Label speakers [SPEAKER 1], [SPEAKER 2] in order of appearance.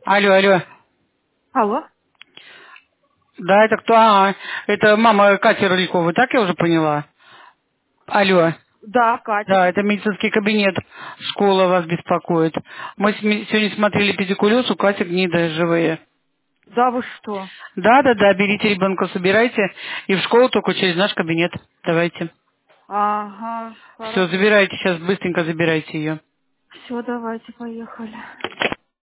[SPEAKER 1] Алло, алло.
[SPEAKER 2] Алло?
[SPEAKER 1] Да, это кто? Это мама Кати Рыльковой, так я уже поняла? Алло.
[SPEAKER 2] Да, Катя.
[SPEAKER 1] Да, это медицинский кабинет. Школа вас беспокоит. Мы сегодня смотрели педикулез, у Кати гниды живые.
[SPEAKER 2] Да вы что?
[SPEAKER 1] Да, берите ребенка, собирайте. И в школу только через наш кабинет. Давайте.
[SPEAKER 2] Ага,
[SPEAKER 1] Все,
[SPEAKER 2] хорошо.
[SPEAKER 1] забирайте, сейчас быстренько забирайте ее.
[SPEAKER 2] Все, давайте, поехали.